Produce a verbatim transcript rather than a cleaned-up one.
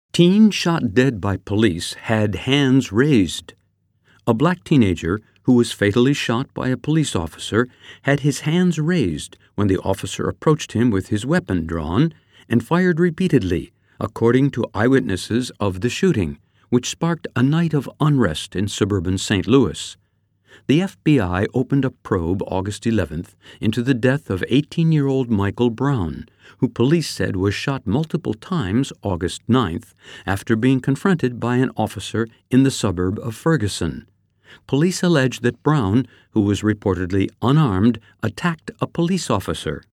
Teen shot dead by police had hands raised. A black teenager who was fatally shot by a police officer had his hands raised when the officer approached him with his weapon drawn and fired repeatedly, according to eyewitnesses of the shooting, which sparked a night of unrest in suburban Saint Louis. The F B I opened a probe August eleventh into the death of eighteen-year-old Michael Brown, who police said was shot multiple times August ninth after being confronted by an officer in the suburb of Ferguson. Police allege that Brown, who was reportedly unarmed, attacked a police officer.